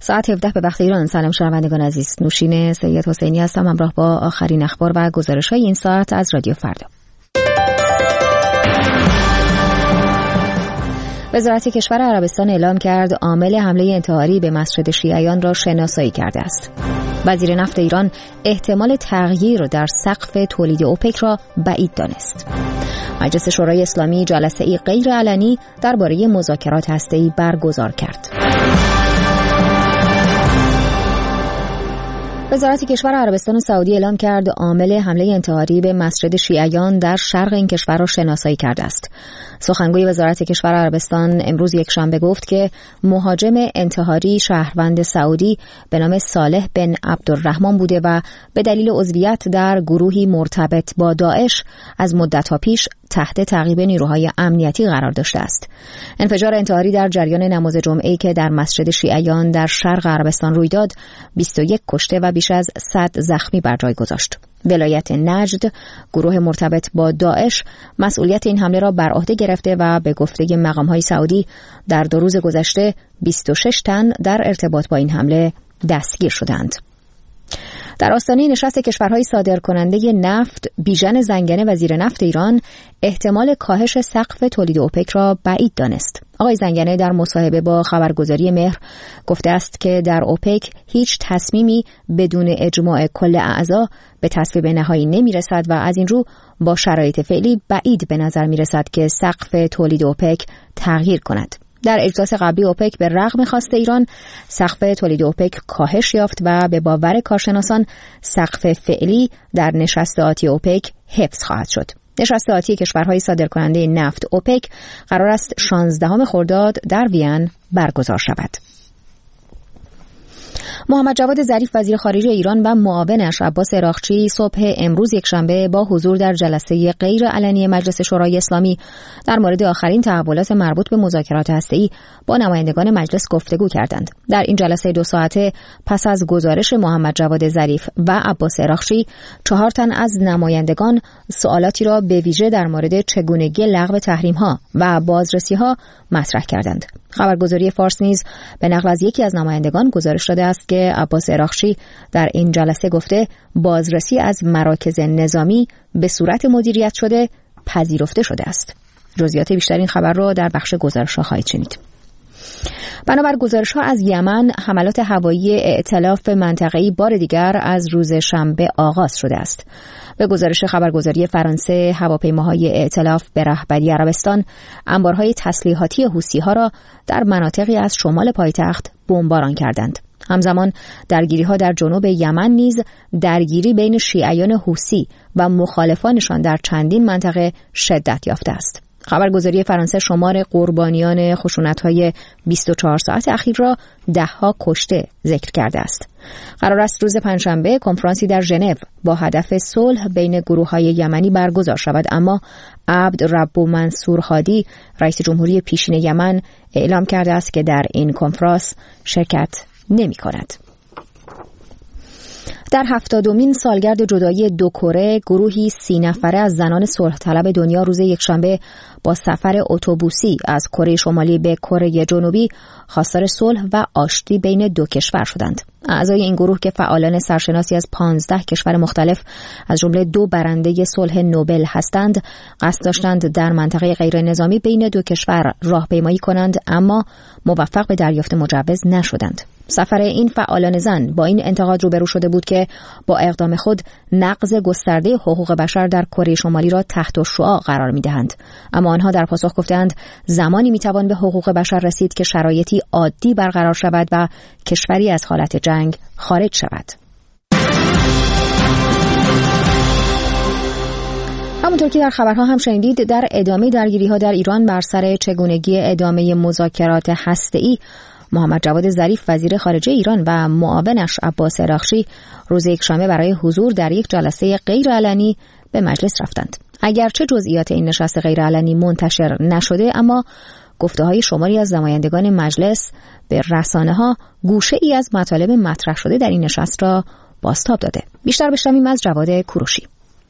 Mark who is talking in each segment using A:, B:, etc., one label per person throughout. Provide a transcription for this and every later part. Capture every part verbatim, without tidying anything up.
A: ساعت هفده به وقت ایران. سلام شنوندگان عزیز، نوشین سید حسینی هستم همراه با آخرین اخبار و گزارش‌های این ساعت از رادیو فردا. وزارت کشور عربستان اعلام کرد عامل حمله انتحاری به مسجد شیعیان را شناسایی کرده است. وزیر نفت ایران احتمال تغییر در سقف تولید اوپک را بعید دانست. مجلس شورای اسلامی جلسه‌ای غیر علنی درباره مذاکرات هسته‌ای برگزار کرد. وزارت کشور عربستان سعودی اعلام کرد عامل حمله انتحاری به مسجد شیعیان در شرق این کشور را شناسایی کرده است. سخنگوی وزارت کشور عربستان امروز یکشنبه گفت که مهاجم انتحاری شهروند سعودی به نام صالح بن عبدالرحمن بوده و به دلیل عضویت در گروهی مرتبط با داعش از مدت‌ها پیش تحت تعقیب نیروهای امنیتی قرار داشته است. انفجار انتحاری در جریان نماز جمعه‌ای که در مسجد شیعیان در شرق عربستان روی داد، بیست و یک کشته و بیش از صد زخمی بر جای گذاشت. ولایت نجد، گروه مرتبط با داعش، مسئولیت این حمله را بر عهده گرفته و به گفته مقام‌های سعودی در دو روز گذشته بیست و شش تن در ارتباط با این حمله دستگیر شدند. در آستانه نشست کشورهای صادرکننده نفت، بیژن زنگنه وزیر نفت ایران احتمال کاهش سقف تولید اوپک را بعید دانست. آقای زنگنه در مصاحبه با خبرگزاری مهر گفته است که در اوپک هیچ تصمیمی بدون اجماع کل اعضا به تصویب نهایی نمیرسد و از این رو با شرایط فعلی بعید به نظر میرسد که سقف تولید اوپک تغییر کند. در اجلاس قبلی اوپک به رغم خواست ایران، سقف تولید اوپک کاهش یافت و به باور کارشناسان سقف فعلی در نشست آتی اوپک حفظ خواهد شد. نشست آتی کشورهای صادرکننده نفت اوپک قرار است شانزدهم خرداد در وین برگزار شود. محمد جواد ظریف وزیر خارجه ایران و معاونش عباس عراقچی صبح امروز یکشنبه با حضور در جلسه غیر علنی مجلس شورای اسلامی در مورد آخرین تحولات مربوط به مذاکرات هسته‌ای با نمایندگان مجلس گفتگو کردند. در این جلسه دو ساعته پس از گزارش محمد جواد ظریف و عباس عراقچی، چهار تن از نمایندگان سوالاتی را به ویژه در مورد چگونگی لغو تحریم‌ها و بازرسی‌ها مطرح کردند. خبرگزاری فارس نیز به نقل از یکی از نمایندگان گزارش داده است که عباس عراقچی در این جلسه گفته بازرسی از مراکز نظامی به صورت مدیریت شده پذیرفته شده است. جزئیات بیشتر این خبر را در بخش گزارش‌ها خواهید شنید. بنابر گزارش‌ها از یمن، حملات هوایی ائتلاف منطقه‌ای بار دیگر از روز شنبه آغاز شده است. به گزارش خبرگزاری فرانسه، هواپیماهای ائتلاف به رهبری عربستان انبارهای تسلیحاتی حوثی‌ها را در مناطقی از شمال پایتخت بمباران کردند. همزمان درگیری‌ها در جنوب یمن نیز درگیری بین شیعیان حوثی و مخالفانشان در چندین منطقه شدت یافته است. خبرگزاری فرانسه شمار قربانیان خشونت‌های بیست و چهار ساعت اخیر را ده‌ها کشته ذکر کرده است. قرار است روز پنجشنبه کنفرانسی در ژنو با هدف صلح بین گروه‌های یمنی برگزار شود، اما عبد ربو منصور هادی، رئیس جمهوری پیشین یمن، اعلام کرده است که در این کنفرانس شرکت نمی‌کند. در هفتادمین سالگرد جدایی دو کره، گروهی سی نفره از زنان صلح طلب دنیا روز یکشنبه با سفر اتوبوسی از کره شمالی به کره جنوبی خواستار صلح و آشتی بین دو کشور شدند. اعضای این گروه که فعالان سرشناسی از پانزده کشور مختلف از جمله دو برنده صلح نوبل هستند، قصد داشتند در منطقه غیر نظامی بین دو کشور راهپیمایی کنند، اما موفق به دریافت مجوز نشدند. سفر این فعالان زن با این انتقاد روبرو شده بود که با اقدام خود نقض گسترده حقوق بشر در کره شمالی را تحت الشعاع قرار می‌دهند. اما آنها در پاسخ گفتند زمانی می‌توان به حقوق بشر رسید که شرایطی عادی برقرار شود و کشوری از حالت جنگ خارج شود. همونطور که در خبرها هم شنیدید، در ادامه درگیری‌ها در ایران بر سر چگونگی ادامه مذاکرات هسته‌ای، محمد جواد ظریف وزیر خارجه ایران و معاونش عباس عراقچی روز یکشنبه برای حضور در یک جلسه غیرعلنی به مجلس رفتند. اگرچه جزئیات این نشست غیرعلنی منتشر نشده، اما گفته‌های شماری از نمایندگان مجلس به رسانه‌ها گوشه ای از مطالب مطرح شده در این نشست را بازتاب داده. بیشتر بشنویم از جواد کوروشی.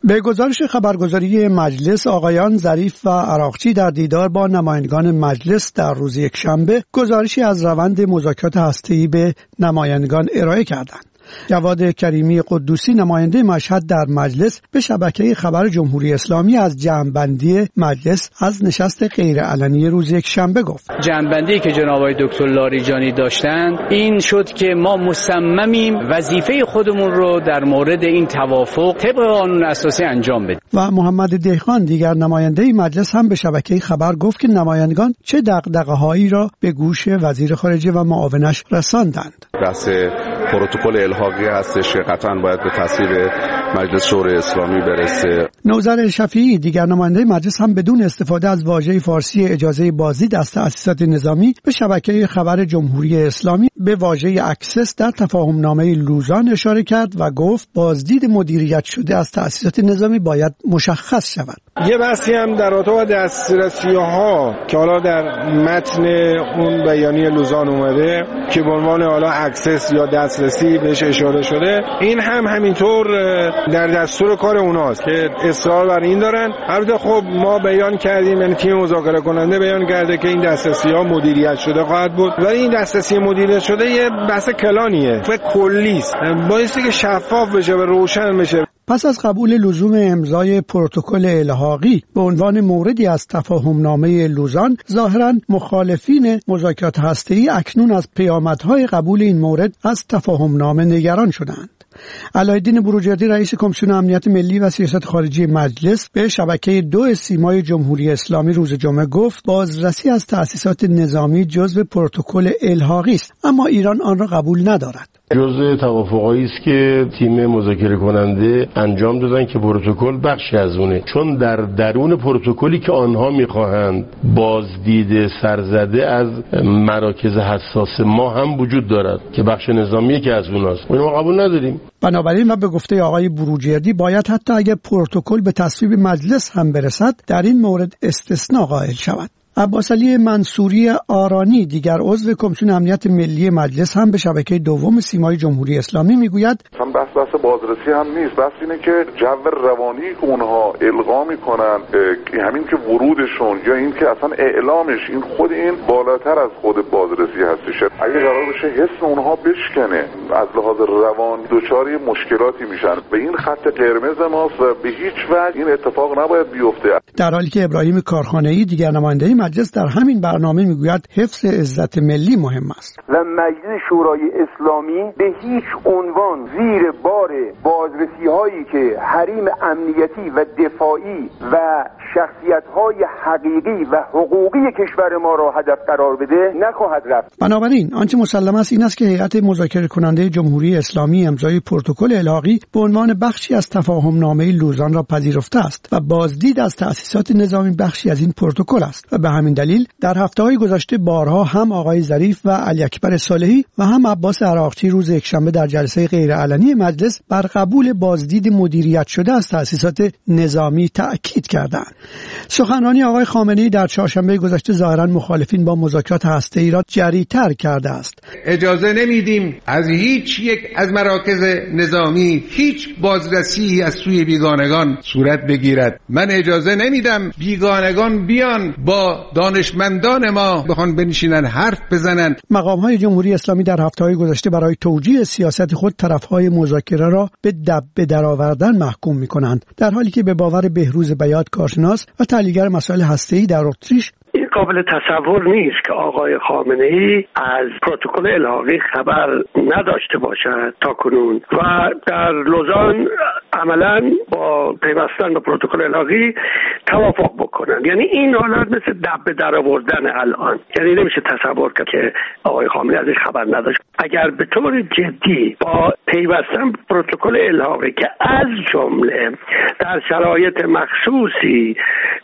B: به گزارش خبرگزاری مجلس، آقایان ظریف و عراقچی در دیدار با نمایندگان مجلس در روز یکشنبه گزارشی از روند مذاکرات هسته‌ای به نمایندگان ارائه کردند. جواد کریمی قدوسی نماینده مشهد در مجلس به شبکه خبر جمهوری اسلامی از جمع‌بندی مجلس از نشست غیرعلنی روز یکشنبه گفت.
C: جمع‌بندی که جناب آقای دکتر لاریجانی داشتند این شد که ما مصممیم وظیفه خودمون رو در مورد این توافق طبق قانون اساسی انجام بدیم.
B: و محمد دهقان دیگر نماینده مجلس هم به شبکه خبر گفت که نمایندگان چه دغدغه‌هایی را به گوش وزیر خارجه و معاونش رساندند.
D: بحث پروتکل الحاقی هستش که قطعاً باید به تصویب مجلس شورای اسلامی برسه.
B: نوذر شفیعی دیگر نماینده مجلس هم بدون استفاده از واژه فارسی اجازه بازدید از تأسیسات نظامی به شبکه خبر جمهوری اسلامی به واژه اکسس در تفاهم نامه لوزان اشاره کرد و گفت بازدید مدیریت شده از تأسیسات نظامی باید مشخص شود.
E: یه بحثی هم در رابطه با دسترسی‌ها که حالا در متن اون بیانیه لوزان اومده که به عنوان حالا اکسس یا دسترسی بهش اشاره شده، این هم همینطور در دستور کار اوناست که اصرار بر این دارن. البته خب ما بیان کردیم، یعنی تیم مذاکره کننده بیان کرده که این دسترسی‌ها مدیریت شده خواهد بود، ولی این دسترسی مدیریت شده یه بحث کلانیه و کلی است، بایستی که شفاف بشه و روشن بشه.
B: پس از قبول لزوم امضای پروتکل الحاقی به عنوان موردی از تفاهمنامه لوزان، ظاهراً مخالفین مذاکرات هسته‌ای اکنون از پیامدهای قبول این مورد از تفاهمنامه نگران شدند. علایالدین بروجردی رئیس کمیسیون امنیت ملی و سیاست خارجی مجلس به شبکه دو سیمای جمهوری اسلامی روز جمعه گفت بازرسی از تأسیسات نظامی جزو پروتکل الحاقی است، اما ایران آن را قبول ندارد.
F: جزء توافقایی است که تیم مذاکره کننده انجام دادن که پروتکل بخشی از اونه، چون در درون پروتکلی که آنها میخواهند بازدید سرزده از مراکز حساس ما هم وجود دارد که بخش نظامی که از اوناست، اون ما قبول نداریم.
B: بنابراین و به گفته آقای بروجردی باید حتی اگر پروتکل به تصویب مجلس هم برسد در این مورد استثناء قائل شود. عباس علی منصوری آرانی دیگر عضو کمیسیون امنیت ملی مجلس هم به شبکه دوم سیمای جمهوری اسلامی میگوید
G: هم بحث بحث بازرسی هم نیست، بحث اینه که جو روانی که اونها القا میکنن، همین که ورودشون یا این که اصلا اعلامش، این خود این بالاتر از خود بازرسی هستش. اگه قرار بشه حس اونها بشکنه از لحاظ روان دچار مشکلاتی میشن و این خط قرمز ماست و به هیچ وجه این اتفاق نباید بیفته.
B: در حالی که ابراهیم کارخانه‌ای دیگر نماینده مجلس در همین برنامه میگوید حفظ عزت ملی مهم است
H: و مجلس شورای اسلامی به هیچ عنوان زیر بار بازرسی هایی که حریم امنیتی و دفاعی و شخصیت های حقیقی و حقوقی کشور ما را هدف قرار بده نخواهد رفت.
B: بنابراین آنچه مسلم است این است که هیئت مذاکره کننده جمهوری اسلامی امضای پروتکل الحاقی به عنوان بخشی از تفاهم نامه لوزان را پذیرفته است و بازدید از تأسیسات نظامی بخشی از این پروتکل است و به همین دلیل در هفته‌های گذشته بارها هم آقای ظریف و علی اکبر صالحی و هم عباس عراقچی روز یکشنبه در جلسه غیرعلنی مجلس بر قبول بازدید مدیریت شده از تأسیسات نظامی تأکید کردند. سخنرانی آقای خامنه‌ای در چهارشنبه گذشته ظاهراً مخالفین با مذاکرات هسته‌ای را جری‌تر کرده است.
I: اجازه نمیدیم از هیچ یک از مراکز نظامی هیچ بازرسی از سوی بیگانگان صورت بگیرد. من اجازه نمیدم بیگانگان بیان با دانشمندان ما بخوان بنشینن حرف بزنن.
B: مقام‌های جمهوری اسلامی در هفته‌های گذشته برای توجیه سیاست خود طرف‌های مذاکره را به دبه درآوردن محکوم می‌کنند، در حالی که به باور بهروز بیات کارشناس و تحلیلگر مسائل هسته‌ای در اتریش
J: این قابل تصور نیست که آقای خامنه‌ای از پروتکل الحاقی خبر نداشته باشد تا کنون و در لوزان عملاً با پیوستن به پروتکل الحاقی توافق بکنن. یعنی این حالت مثل دبه درآوردن الان، یعنی نمیشه تصور کرد که آقای خامنه‌ای ازش خبر نداشت. اگر به طور جدی با پیوستن به پروتکل الحاقی که از جمله در شرایط مخصوصی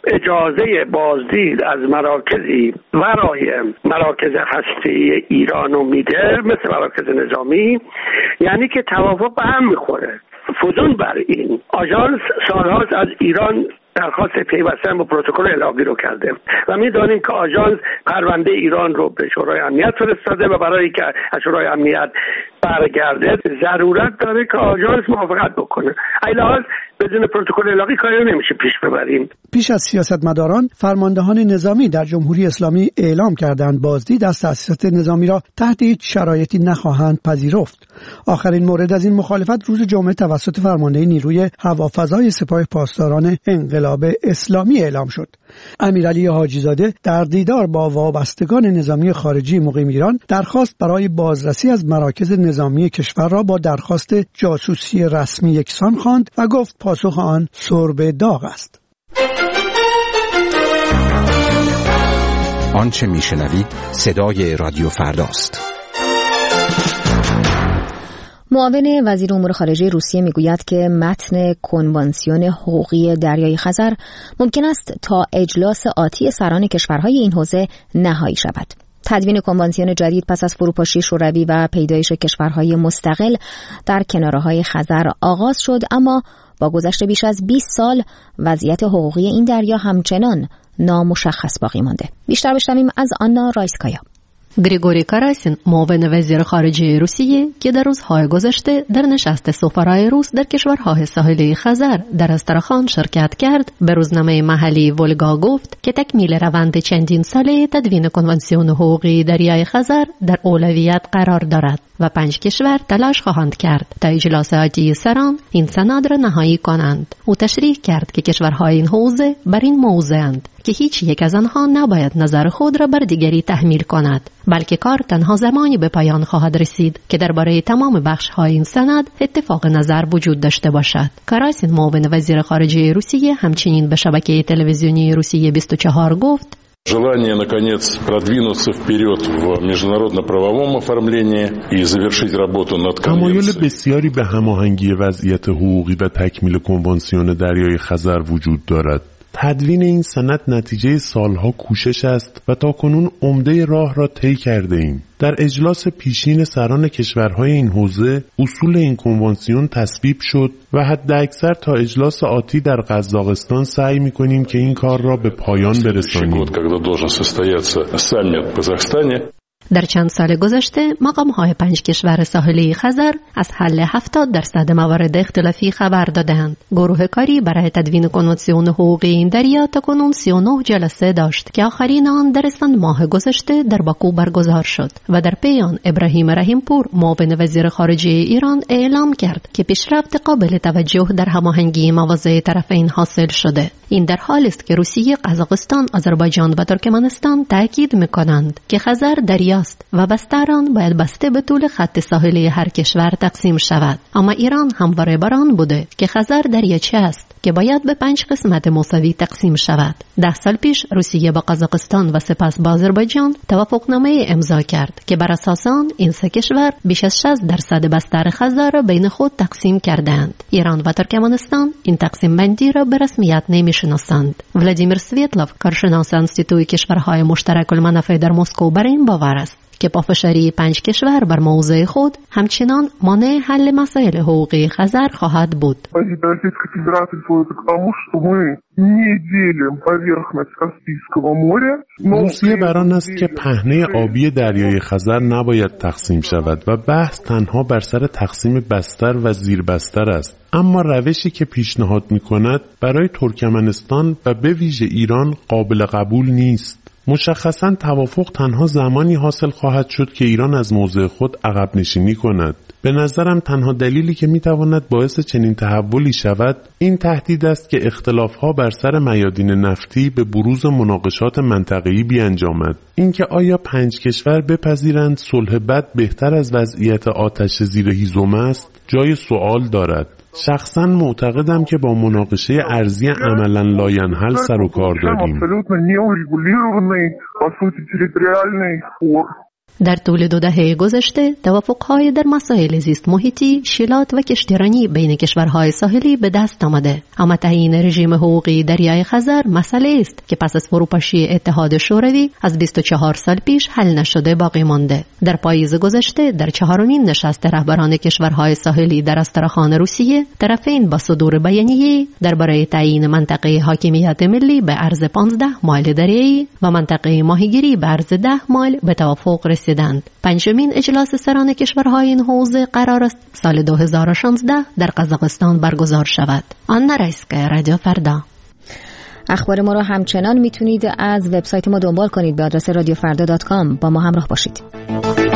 J: اجازه بازدید از مراکزی ورای مراکز هسته‌ای ایرانو میده مثل مراکز نظامی، یعنی که توافق به هم میخوره. فزون بر این آژانس سالهاست از ایران درخواست پیوستن به پروتکل الحاقی رو کرده و می‌دانیم که آژانس پرونده ایران رو به شورای امنیت فرستاده و برای که از شورای امنیت برگرده ضرورت داره که آژانس موافقت بکنه. علاوه بدون پروتکل الحاقی کاری نمیشه پیش ببریم.
B: پیش از سیاستمداران، فرماندهان نظامی در جمهوری اسلامی اعلام کردند بازدید از تأسیسات نظامی را تحت هیچ شرایطی نخواهند پذیرفت. آخرین مورد از این مخالفت روز جمعه توسط فرمانده نیروی هوافضای سپاه پاسداران انقلاب اسلامی اعلام شد. امیرعلی حاجی‌زاده در دیدار با وابستگان نظامی خارجی مقیم ایران درخواست برای بازرسی از مراکز نظامی کشور را با درخواست جاسوسی رسمی یکسان خواند و گفت پاسخ آن سرب داغ است.
K: آنچه میشنوید صدای رادیو فرداست.
A: معاون وزیر امور خارجه روسیه میگوید که متن کنوانسیون حقوقی دریای خزر ممکن است تا اجلاس آتی سران کشورهای این حوزه نهایی شود. تدوین کنوانسیون جدید پس از فروپاشی شوروی و پیدایش کشورهای مستقل در کناره‌های خزر آغاز شد، اما با گذشت بیش از بیست سال وضعیت حقوقی این دریا همچنان نامشخص باقی مانده. بیشتر بشنویم از آنا رایسکایا.
L: گریگوری کاراسین، معاون وزیر خارجه روسیه که در روزهای گذشته در نشست سفرای روس در کشورهای ساحلی خزر در استراخان شرکت کرد، به روزنامه محلی ولگا گفت که تکمیل روند چندین ساله تدوین کنوانسیون حقوقی دریای خزر در اولویت قرار دارد و پنج کشور تلاش خواهند کرد تا اجلاس آتی سران این سند را نهایی کنند. او تشریح کرد که کشورهای این حوزه بر این موضع‌اند که هیچ یک از آنها نباید نظر خود را بر دیگری تحمیل کند، بلکه کار تنها زمانی به پایان خواهد رسید که درباره تمام بخش‌های این سند اتفاق نظر وجود داشته باشد. کاراسین، معاون وزیر خارجه روسیه، همچنین به شبکه تلویزیونی روسیه بیست و چهار گفت:
M: Желание, наконец, продвинуться вперед в международно-правовом оформлении и завершить работу над конвенцией.
F: تمایل بسیاری به هماهنگی وضعیت حقوقی و تکمیل کنوانسیون دریای خزر وجود دارد. تدوین این سند نتیجه سالها کوشش است و تاکنون عمده راه را طی کرده ایم. در اجلاس پیشین سران کشورهای این حوزه اصول این کنوانسیون تصویب شد و حداکثر تا اجلاس آتی در قزاقستان سعی می‌کنیم که این کار را به پایان برسانیم.
L: در چند سال گذشته مقام‌های پنج کشور ساحلی خزر از حل هفتاد درصد موارد اختلافی خبر دادند. گروه کاری برای تدوین کنوانسیون حقوقی این دریا تاکنون سی و نه جلسه داشت که آخرین آن در اسفند ماه گذشته در باکو برگزار شد و در پی آن ابراهیم رحیمپور، معاون وزیر خارجه ایران، اعلام کرد که پیشرفت قابل توجه در هماهنگی مواضع طرفین حاصل شده. این در حالی است که روسیه، قزاقستان، آذربایجان و ترکمنستان تاکید می‌کنند که خزر دریا و بستران باید بسته به طول خط ساحلی هر کشور تقسیم شود. اما ایران همواره بر آن بوده که خزر دریاچه است که باید به پنج قسمت مساوی تقسیم شود. ده سال پیش روسیه با قزاقستان و سپس با آذربایجان توافقنامه امضا کرد که بر اساس آن این سه کشور بیش از شصت درصد بستر خزر را بین خود تقسیم کردند. ایران و ترکمنستان این تقسیم بندی را به رسمیت نمی‌شناسند. ولادیمیر سویتلوف، کارشناس انستیتوی کشورهای مشترک المنافع در مسکو، بر این باور است که پافشاری پنج کشور بر موضع خود همچنان مانع حل مسائل حقوقی خزر خواهد بود.
F: روسیه بر آن است که پهنه آبی دریای خزر نباید تقسیم شود و بحث تنها بر سر تقسیم بستر و زیر بستر است. اما روشی که پیشنهاد می‌کند برای ترکمنستان و به ویژه ایران قابل قبول نیست. مشخصاً توافق تنها زمانی حاصل خواهد شد که ایران از موضع خود عقب نشینی کند. به نظرم تنها دلیلی که میتواند باعث چنین تحولی شود این تهدید است که اختلافها بر سر میادین نفتی به بروز مناقشات منطقه‌ای بیانجامد. اینکه آیا پنج کشور بپذیرند صلح بد بهتر از وضعیت آتش زیر هیزم است جای سوال دارد. شخصا معتقدم که با مناقشه ارضی عملا لاینحل سر و کار داریم.
L: در طول دو دهه گذشته توافق‌های در مسائل زیست محیطی، شیلات و کشتیرانی بین کشورهای ساحلی به دست آمده. اما تعیین رژیم حقوقی دریای خزر مسئله است که پس از فروپاشی اتحاد شوروی از بیست و چهار سال پیش حل نشده باقی مانده. در پاییز گذشته در چهارمین نشست رهبران کشورهای ساحلی در استراخان روسیه، طرفین با صدور بیانیه درباره تعیین منطقه حاکمیت ملی به عرض پانزده مایل دریایی و منطقه ماهیگیری به عرض ده مایل به توافق رسیدند. رسیدند. پنجمین اجلاس سران کشورهای این حوزه قرار است سال دو هزار و شانزده در قزاقستان برگزار شود. آن رئیسگاه رادیو فردا.
A: اخبار ما را همچنان میتونید از وبسایت ما دنبال کنید به آدرس رادیو فردا دات کام. با ما همراه باشید.